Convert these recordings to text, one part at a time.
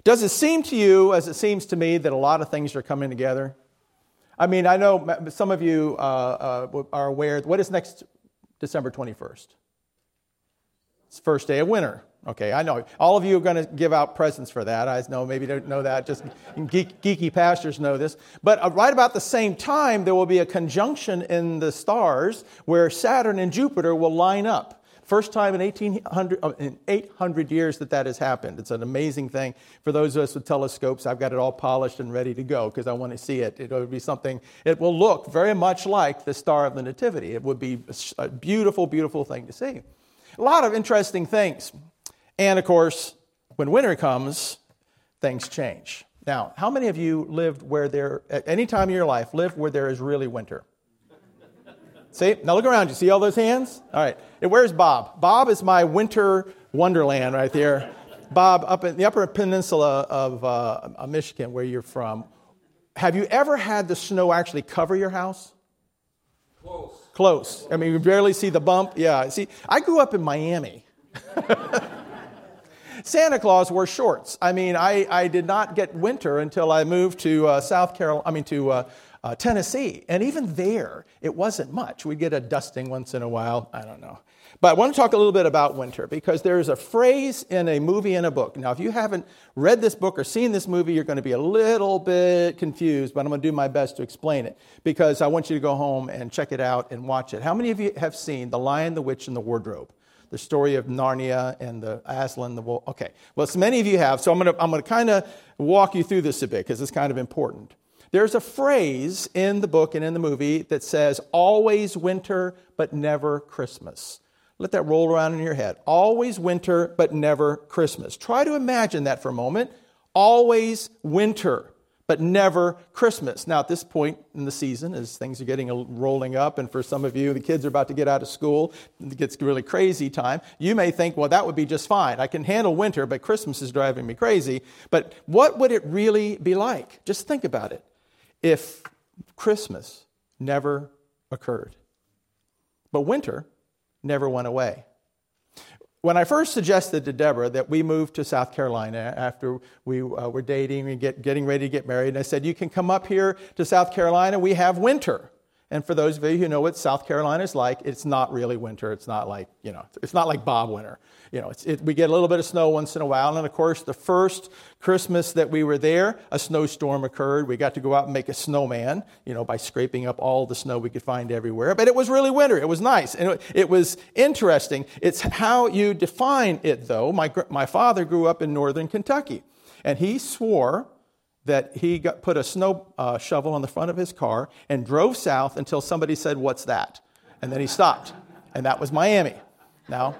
Does it seem to you, as it seems to me, that a lot of things are coming together? I mean, I know some of you are aware. What is next December 21st? It's the first day of winter. Okay, I know. All of you are going to give out presents for that. I know maybe you don't know that. Just geeky pastors know this. But right about the same time, there will be a conjunction in the stars where Saturn and Jupiter will line up. First time in 800 years that has happened. It's an amazing thing. For those of us with telescopes, I've got it all polished and ready to go because I want to see it. It will be something, it will look very much like the Star of the Nativity. It would be a beautiful, beautiful thing to see. A lot of interesting things. And of course, when winter comes, things change. Now, how many of you lived at any time in your life, lived where there is really winter? See? Now look around you. See all those hands? All right. Where's Bob? Bob is my winter wonderland right there. Bob, up in the Upper Peninsula of Michigan, where you're from. Have you ever had the snow actually cover your house? Close. I mean, you barely see the bump. Yeah. See, I grew up in Miami. Santa Claus wore shorts. I mean, I did not get winter until I moved to Tennessee. And even there, it wasn't much. We'd get a dusting once in a while. I don't know. But I want to talk a little bit about winter because there's a phrase in a movie and a book. Now, if you haven't read this book or seen this movie, you're going to be a little bit confused, but I'm going to do my best to explain it because I want you to go home and check it out and watch it. How many of you have seen The Lion, the Witch, and the Wardrobe? The story of Narnia and the Aslan, the wolf. Okay, well, so many of you have, so I'm going to kind of walk you through this a bit because it's kind of important. There's a phrase in the book and in the movie that says, always winter, but never Christmas. Let that roll around in your head. Always winter, but never Christmas. Try to imagine that for a moment. Always winter, but never Christmas. Now, at this point in the season, as things are getting rolling up, and for some of you, the kids are about to get out of school, it gets really crazy time, you may think, well, that would be just fine. I can handle winter, but Christmas is driving me crazy. But what would it really be like? Just think about it. If Christmas never occurred, but winter never went away. When I first suggested to Deborah that we move to South Carolina after we were dating and getting ready to get married, and I said, you can come up here to South Carolina, we have winter. And for those of you who know what South Carolina is like, it's not really winter. It's not like, it's not like Bob winter. We get a little bit of snow once in a while. And of course, the first Christmas that we were there, a snowstorm occurred. We got to go out and make a snowman, by scraping up all the snow we could find everywhere. But it was really winter. It was nice. And it was interesting. It's how you define it, though. My father grew up in northern Kentucky. And he swore that he put a snow shovel on the front of his car and drove south until somebody said, "What's that?" And then he stopped. And that was Miami. Now,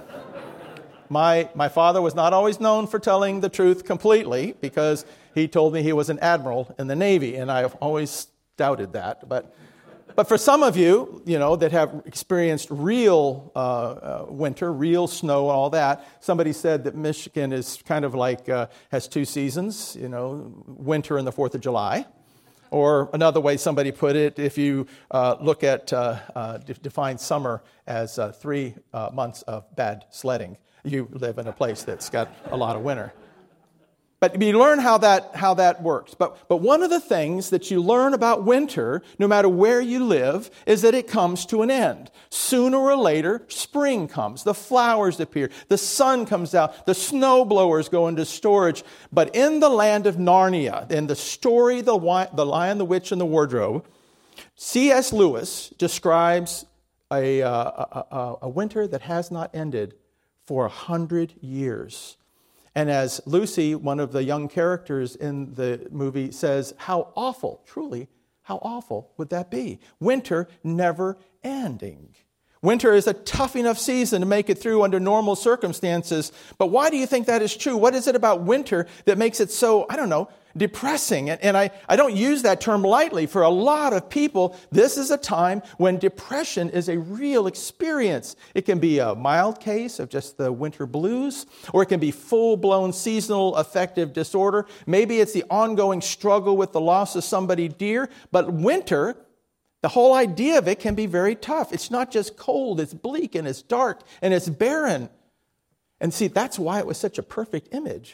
my father was not always known for telling the truth completely because he told me he was an admiral in the Navy, and I have always doubted that. But for some of you, that have experienced real winter, real snow, and all that, somebody said that Michigan is kind of like, has two seasons, winter and the 4th of July. Or another way somebody put it, if you look at, define summer as 3 months of bad sledding, you live in a place that's got a lot of winter. But you learn how that works. But one of the things that you learn about winter, no matter where you live, is that it comes to an end. Sooner or later, spring comes. The flowers appear. The sun comes out. The snow blowers go into storage. But in the land of Narnia, in the story, The Lion, the Witch, and the Wardrobe, C.S. Lewis describes a winter that has not ended for 100 years. And as Lucy, one of the young characters in the movie, says, how awful, truly, how awful would that be? Winter never ending. Winter is a tough enough season to make it through under normal circumstances. But why do you think that is true? What is it about winter that makes it so, depressing? And I don't use that term lightly. For a lot of people, this is a time when depression is a real experience. It can be a mild case of just the winter blues, or it can be full-blown seasonal affective disorder. Maybe it's the ongoing struggle with the loss of somebody dear. But winter, the whole idea of it can be very tough. It's not just cold, it's bleak and it's dark and it's barren. And see, that's why it was such a perfect image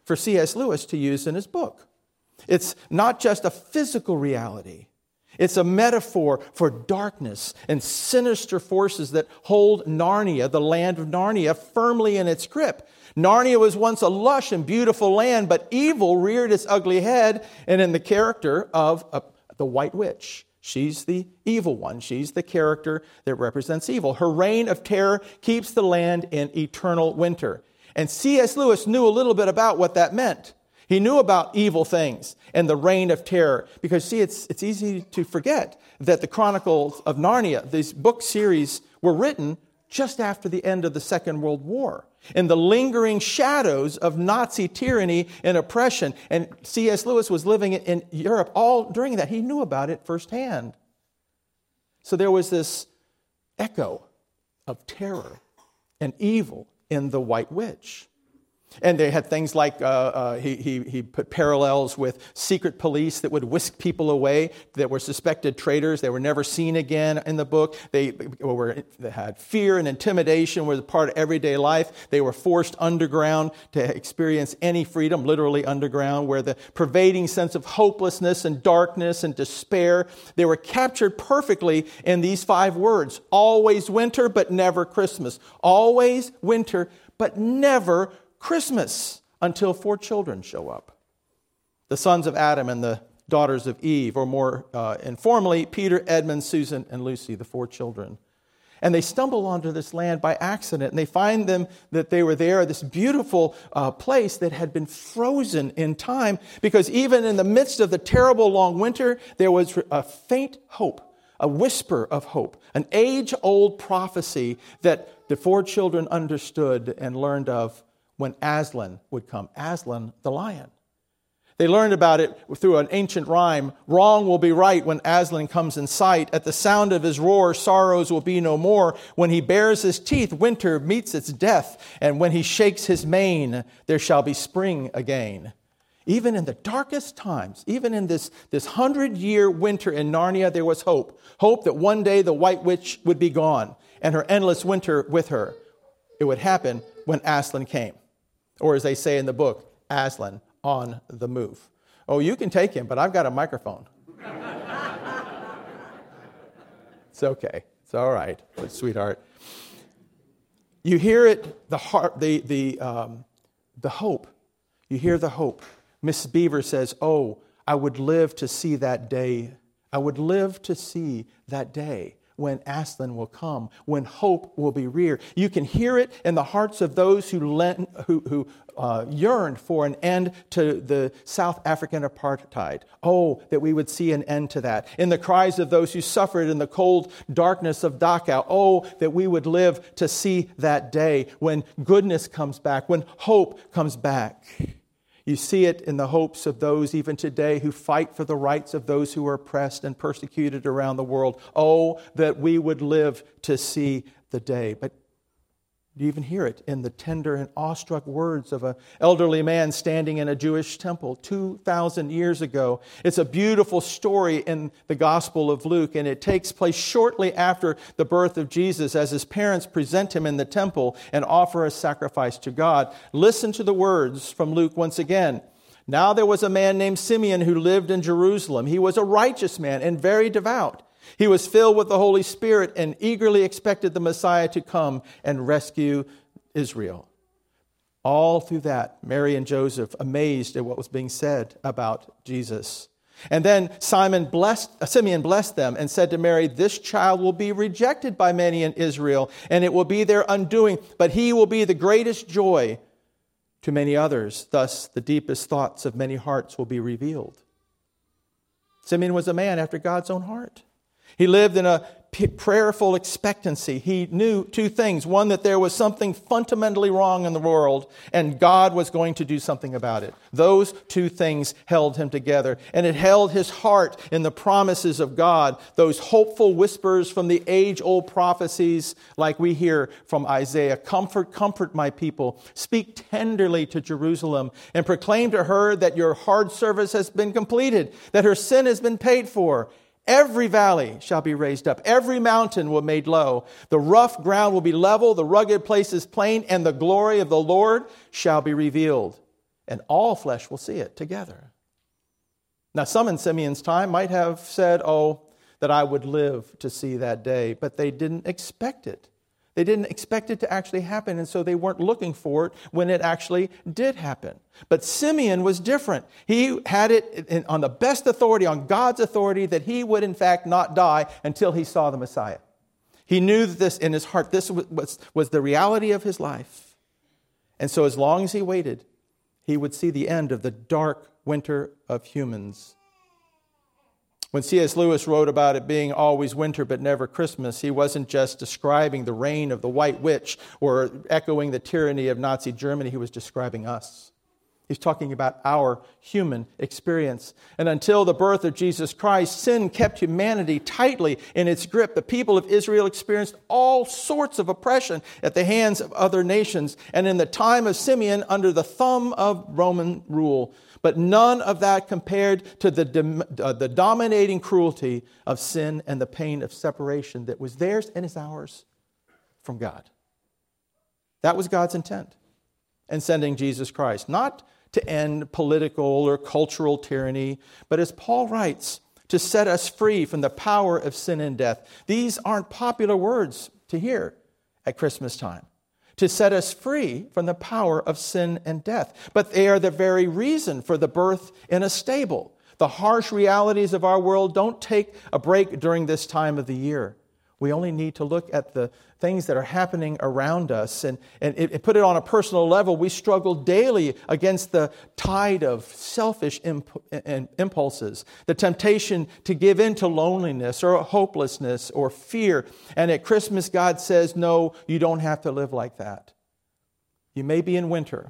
for C.S. Lewis to use in his book. It's not just a physical reality. It's a metaphor for darkness and sinister forces that hold Narnia, the land of Narnia, firmly in its grip. Narnia was once a lush and beautiful land, but evil reared its ugly head, and in the character of the White Witch. She's the evil one. She's the character that represents evil. Her reign of terror keeps the land in eternal winter. And C.S. Lewis knew a little bit about what that meant. He knew about evil things and the reign of terror. Because, see, it's easy to forget that the Chronicles of Narnia, these book series, were written just after the end of the Second World War, in the lingering shadows of Nazi tyranny and oppression. And C.S. Lewis was living in Europe all during that. He knew about it firsthand. So there was this echo of terror and evil in the White Witch. And they had things like he put parallels with secret police that would whisk people away that were suspected traitors. They were never seen again in the book. They had fear and intimidation was part of everyday life. They were forced underground to experience any freedom, literally underground, where the pervading sense of hopelessness and darkness and despair, they were captured perfectly in these 5 words. Always winter, but never Christmas. Always winter, but never Christmas, until 4 children show up. The sons of Adam and the daughters of Eve, or more informally, Peter, Edmund, Susan, and Lucy, the 4 children. And they stumble onto this land by accident, and they find that they were there, this beautiful place that had been frozen in time, because even in the midst of the terrible long winter, there was a faint hope, a whisper of hope, an age-old prophecy that the 4 children understood and learned of when Aslan would come. Aslan, the lion. They learned about it through an ancient rhyme. Wrong will be right when Aslan comes in sight. At the sound of his roar, sorrows will be no more. When he bares his teeth, winter meets its death. And when he shakes his mane, there shall be spring again. Even in the darkest times, even in this 100-year winter in Narnia, there was hope. Hope that one day the White Witch would be gone and her endless winter with her. It would happen when Aslan came. Or as they say in the book, Aslan on the move. Oh, you can take him, but I've got a microphone. It's okay. It's all right, sweetheart. You hear it, the heart, the hope. You hear the hope. Miss Beaver says, "Oh, I would live to see that day. I would live to see that day when Aslan will come, when hope will be reared." You can hear it in the hearts of those who yearned for an end to the South African apartheid. Oh, that we would see an end to that. In the cries of those who suffered in the cold darkness of Dachau. Oh, that we would live to see that day when goodness comes back, when hope comes back. You see it in the hopes of those even today who fight for the rights of those who are oppressed and persecuted around the world. Oh, that we would live to see the day. But you even hear it in the tender and awestruck words of an elderly man standing in a Jewish temple 2,000 years ago. It's a beautiful story in the Gospel of Luke, and it takes place shortly after the birth of Jesus as his parents present him in the temple and offer a sacrifice to God. Listen to the words from Luke once again. "Now there was a man named Simeon who lived in Jerusalem. He was a righteous man and very devout. He was filled with the Holy Spirit and eagerly expected the Messiah to come and rescue Israel." All through that, Mary and Joseph amazed at what was being said about Jesus. And then Simeon blessed them and said to Mary, "This child will be rejected by many in Israel, and it will be their undoing, but he will be the greatest joy to many others. Thus, the deepest thoughts of many hearts will be revealed." Simeon was a man after God's own heart. He lived in a prayerful expectancy. He knew 2 things. One, that there was something fundamentally wrong in the world, and God was going to do something about it. Those 2 things held him together. And it held his heart in the promises of God, those hopeful whispers from the age-old prophecies like we hear from Isaiah. "Comfort, comfort my people. Speak tenderly to Jerusalem and proclaim to her that your hard service has been completed, that her sin has been paid for. Every valley shall be raised up. Every mountain will be made low. The rough ground will be level, the rugged places plain, and the glory of the Lord shall be revealed. and all flesh will see it together. Now, some in Simeon's time might have said, oh, that I would live to see that day, but they didn't expect it. They didn't expect it to actually happen, and so they weren't looking for it when it actually did happen. But Simeon was different. He had it on the best authority, on God's authority, that he would in fact not die until he saw the Messiah. He knew that this in his heart, this was the reality of his life. And so as long as he waited, he would see the end of the dark winter of humans. When C.S. Lewis wrote about it being always winter but never Christmas, he wasn't just describing the reign of the White Witch or echoing the tyranny of Nazi Germany. He was describing us. He's talking about our human experience. And until the birth of Jesus Christ, sin kept humanity tightly in its grip. The people of Israel experienced all sorts of oppression at the hands of other nations, and in the time of Simeon, under the thumb of Roman rule. But none of that compared to the dominating cruelty of sin and the pain of separation that was theirs and is ours from God. That was God's intent in sending Jesus Christ. Not to end political or cultural tyranny, but as Paul writes, to set us free from the power of sin and death. These aren't popular words to hear at Christmas time. To set us free from the power of sin and death. But they are the very reason for the birth in a stable. The harsh realities of our world don't take a break during this time of the year. We only need to look at the things that are happening around us and put it on a personal level. We struggle daily against the tide of selfish impulses, the temptation to give in to loneliness or hopelessness or fear. And at Christmas, God says, no, you don't have to live like that. You may be in winter,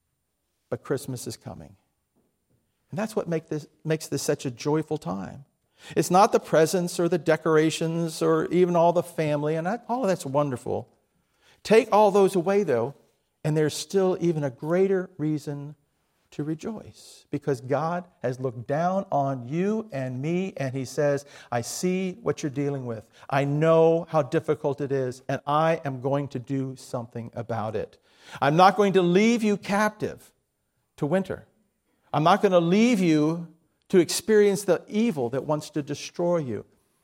but Christmas is coming. And that's what makes this such a joyful time. It's not the presents or the decorations or even all the family, and all of that's wonderful. Take all those away, though, and there's still even a greater reason to rejoice, because God has looked down on you and me, and He says, I see what you're dealing with. I know how difficult it is, and I am going to do something about it. I'm not going to leave you captive to winter. I'm not going to leave you to experience the evil that wants to destroy you.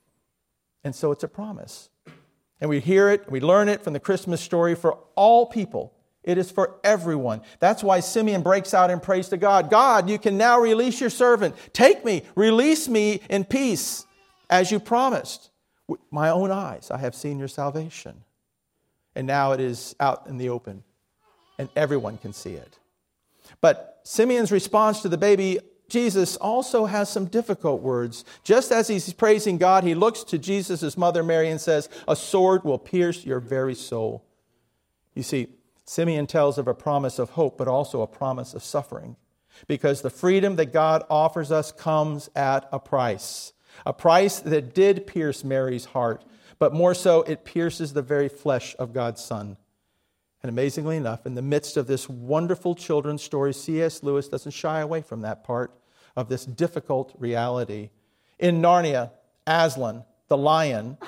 And so it's a promise. And we hear it, we learn it from the Christmas story for all people. It is for everyone. That's why Simeon breaks out and prays to God. God, you can now release your servant. Take me, release me in peace, as you promised. With my own eyes, I have seen your salvation. And now it is out in the open, and everyone can see it. But Simeon's response to the baby Jesus also has some difficult words. Just as he's praising God, he looks to Jesus' mother Mary and says, a sword will pierce your very soul. You see, Simeon tells of a promise of hope, but also a promise of suffering. Because the freedom that God offers us comes at a price. A price that did pierce Mary's heart, but more so, it pierces the very flesh of God's Son. And amazingly enough, in the midst of this wonderful children's story, C.S. Lewis doesn't shy away from that part of this difficult reality. In Narnia, Aslan, the lion,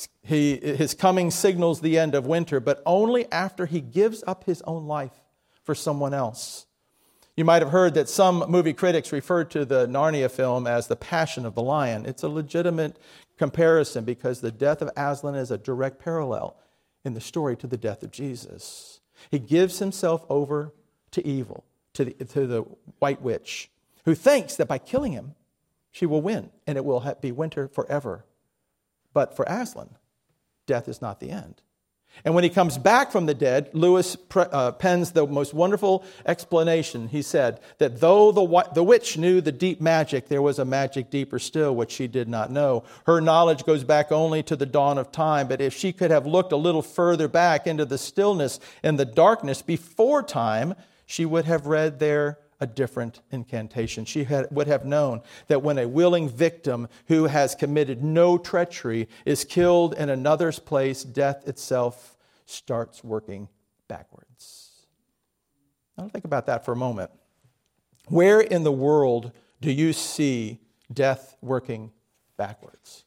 his coming signals the end of winter, but only after he gives up his own life for someone else. You might have heard that some movie critics referred to the Narnia film as the Passion of the Lion. It's a legitimate comparison because the death of Aslan is a direct parallel in the story to the death of Jesus. He gives himself over to evil, to the White Witch, who thinks that by killing him, she will win, and it will be winter forever. But for Aslan, death is not the end. And when he comes back from the dead, Lewis pens the most wonderful explanation. He said that though the witch knew the deep magic, there was a magic deeper still which she did not know. Her knowledge goes back only to the dawn of time, but if she could have looked a little further back into the stillness and the darkness before time, she would have read there a different incantation. She would have known that when a willing victim who has committed no treachery is killed in another's place, death itself starts working backwards. Now think about that for a moment. Where in the world do you see death working backwards?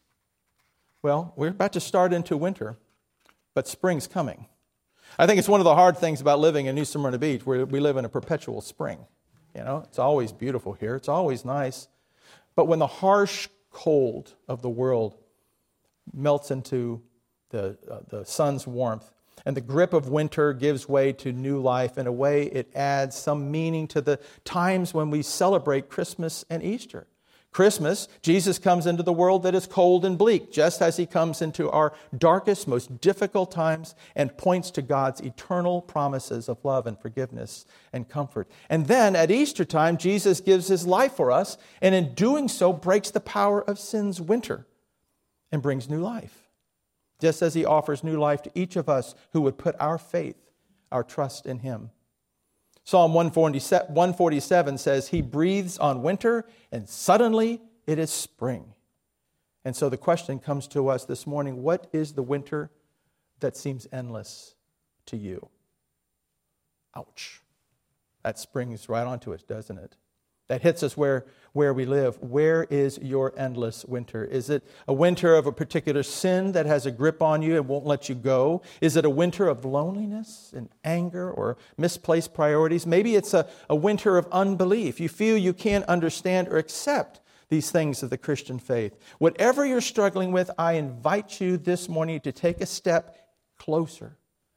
Well, we're about to start into winter, but spring's coming. I think it's one of the hard things about living in New Smyrna Beach, where we live in a perpetual spring. It's always beautiful here. It's always nice. But when the harsh cold of the world melts into the sun's warmth, and the grip of winter gives way to new life, in a way it adds some meaning to the times when we celebrate Christmas and Easter. Christmas, Jesus comes into the world that is cold and bleak, just as he comes into our darkest, most difficult times, and points to God's eternal promises of love and forgiveness and comfort. And then at Easter time, Jesus gives his life for us, and in doing so breaks the power of sin's winter and brings new life, just as he offers new life to each of us who would put our faith, our trust in him. Psalm 147 says, he breathes on winter, and suddenly it is spring. And so the question comes to us this morning, what is the winter that seems endless to you? Ouch. That springs right onto us, doesn't it? That hits us where we live. Where is your endless winter? Is it a winter of a particular sin that has a grip on you and won't let you go? Is it a winter of loneliness and anger or misplaced priorities? Maybe it's a winter of unbelief. You feel you can't understand or accept these things of the Christian faith. Whatever you're struggling with, I invite you this morning to take a step closer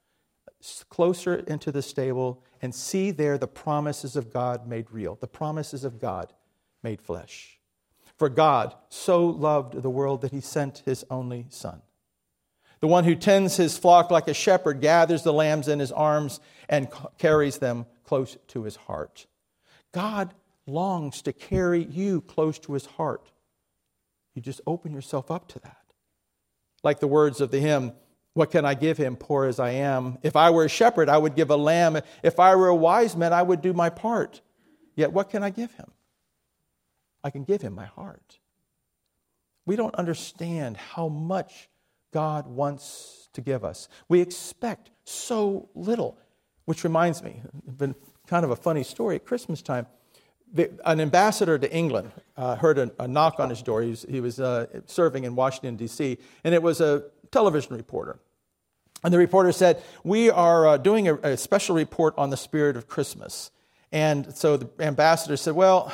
into the stable and see there the promises of God made real, the promises of God made flesh. For God so loved the world that he sent his only Son. The one who tends his flock like a shepherd gathers the lambs in his arms and carries them close to his heart. God longs to carry you close to his heart. You just open yourself up to that. Like the words of the hymn, what can I give him, poor as I am? If I were a shepherd, I would give a lamb. If I were a wise man, I would do my part. Yet what can I give him? I can give him my heart. We don't understand how much God wants to give us. We expect so little, which reminds me, it's been kind of a funny story at Christmas time. An ambassador to England heard a knock on his door. He was serving in Washington, D.C., and it was a television reporter. And the reporter said, we are doing a special report on the spirit of Christmas. And so the ambassador said, well,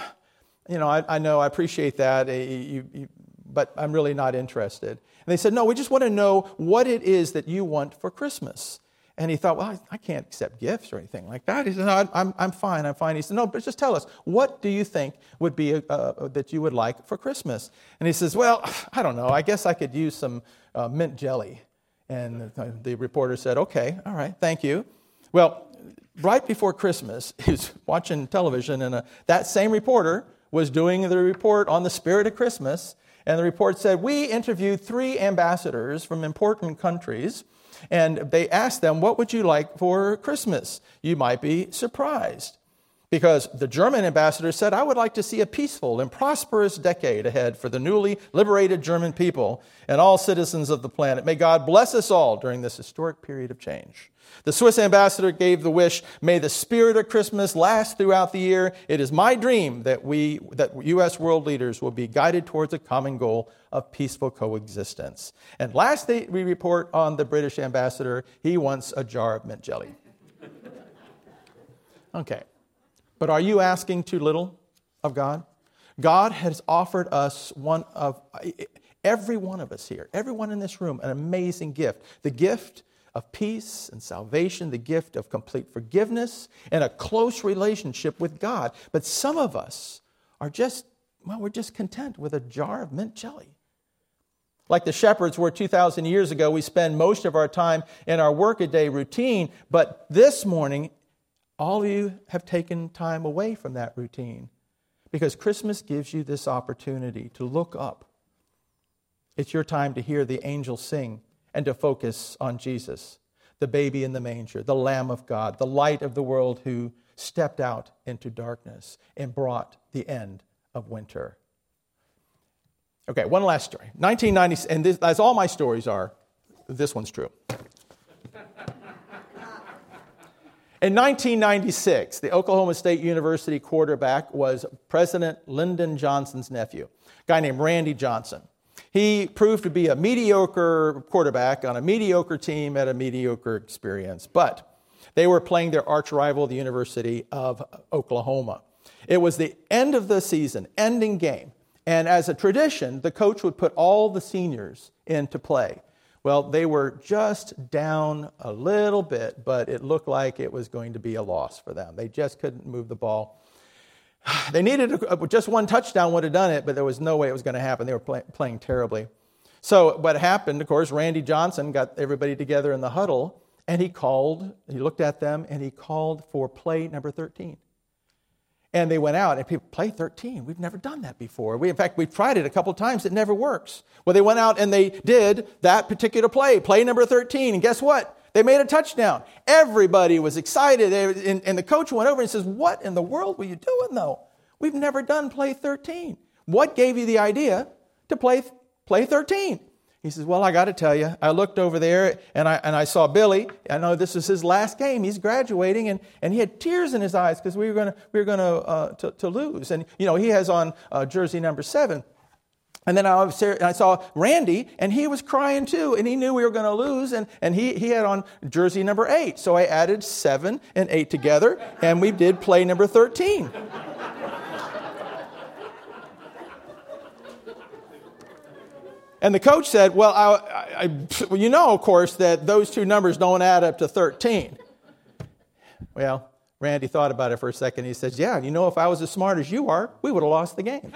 I know, I appreciate that, but I'm really not interested. And they said, no, we just want to know what it is that you want for Christmas. And he thought, well, I can't accept gifts or anything like that. He said, no, I'm fine. He said, no, but just tell us, what do you think would be that you would like for Christmas? And he says, well, I don't know. I guess I could use some mint jelly. And the reporter said, okay, all right, thank you. Well, right before Christmas, he was watching television, and that same reporter was doing the report on the spirit of Christmas. And the report said, we interviewed 3 ambassadors from important countries, and they asked them, what would you like for Christmas? You might be surprised. Because the German ambassador said, I would like to see a peaceful and prosperous decade ahead for the newly liberated German people and all citizens of the planet. May God bless us all during this historic period of change. The Swiss ambassador gave the wish, may the spirit of Christmas last throughout the year. It is my dream that U.S. world leaders will be guided towards a common goal of peaceful coexistence. And last we report on the British ambassador, he wants a jar of mint jelly. Okay. But are you asking too little of God? God has offered us every one of us here, everyone in this room, an amazing gift. The gift of peace and salvation, the gift of complete forgiveness and a close relationship with God. But some of us are we're just content with a jar of mint jelly. Like the shepherds were 2,000 years ago, we spend most of our time in our workaday routine, but this morning, all of you have taken time away from that routine because Christmas gives you this opportunity to look up. It's your time to hear the angels sing and to focus on Jesus, the baby in the manger, the Lamb of God, the light of the world who stepped out into darkness and brought the end of winter. Okay, one last story. 1990, and this, as all my stories are, this one's true. In 1996, the Oklahoma State University quarterback was President Lyndon Johnson's nephew, a guy named Randy Johnson. He proved to be a mediocre quarterback on a mediocre team at a mediocre experience, but they were playing their arch rival, the University of Oklahoma. It was the end of the season, ending game. And as a tradition, the coach would put all the seniors into play. Well, they were just down a little bit, but it looked like it was going to be a loss for them. They just couldn't move the ball. They needed just one touchdown would have done it, but there was no way it was going to happen. They were playing terribly. So what happened, of course, Randy Johnson got everybody together in the huddle, and he looked at them, and he called for play number 13. And they went out, and people, play 13? We've never done that before. In fact, we've tried it a couple times. It never works. Well, they went out, and they did that particular play number 13. And guess what? They made a touchdown. Everybody was excited. And the coach went over and says, what in the world were you doing, though? We've never done play 13. What gave you the idea to play 13? He says, well, I got to tell you, I looked over there and I saw Billy. I know this is his last game. He's graduating, and he had tears in his eyes because we were going to lose. And he has on jersey number 7. And then I saw Randy, and he was crying too, and he knew we were going to lose, and he had on jersey number 8. So I added 7 and 8 together, and we did play number 13. And the coach said, well, of course, that those two numbers don't add up to 13. Well, Randy thought about it for a second. He says, yeah, if I was as smart as you are, we would have lost the game.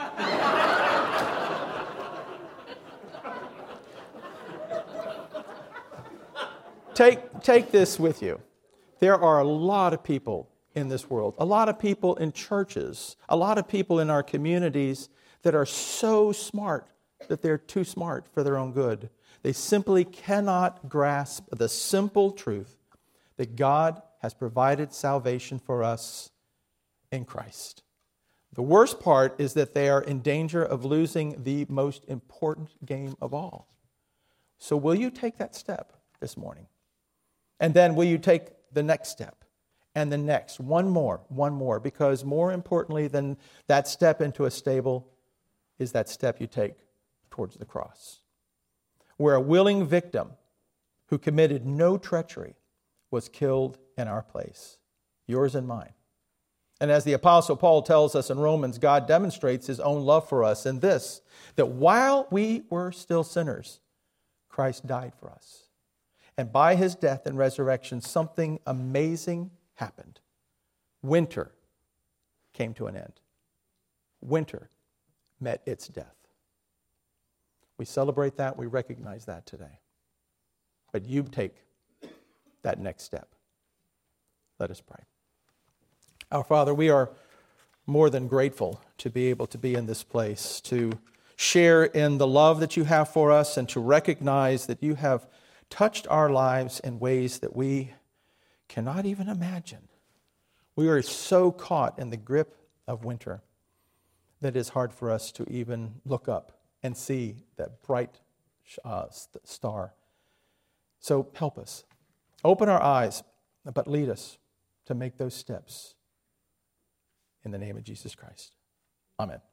Take this with you. There are a lot of people in this world, a lot of people in churches, a lot of people in our communities that are so smart that they're too smart for their own good. They simply cannot grasp the simple truth that God has provided salvation for us in Christ. The worst part is that they are in danger of losing the most important game of all. So will you take that step this morning? And then will you take the next step and the next? One more, because more importantly than that step into a stable is that step you take towards the cross, where a willing victim who committed no treachery was killed in our place, yours and mine. And as the Apostle Paul tells us in Romans, God demonstrates his own love for us in this, that while we were still sinners, Christ died for us. And by his death and resurrection, something amazing happened. Winter came to an end. Winter met its death. We celebrate that. We recognize that today. But you take that next step. Let us pray. Our Father, we are more than grateful to be able to be in this place, to share in the love that you have for us, and to recognize that you have touched our lives in ways that we cannot even imagine. We are so caught in the grip of winter that it's hard for us to even look up and see that bright star. So help us. Open our eyes, but lead us to make those steps. In the name of Jesus Christ. Amen.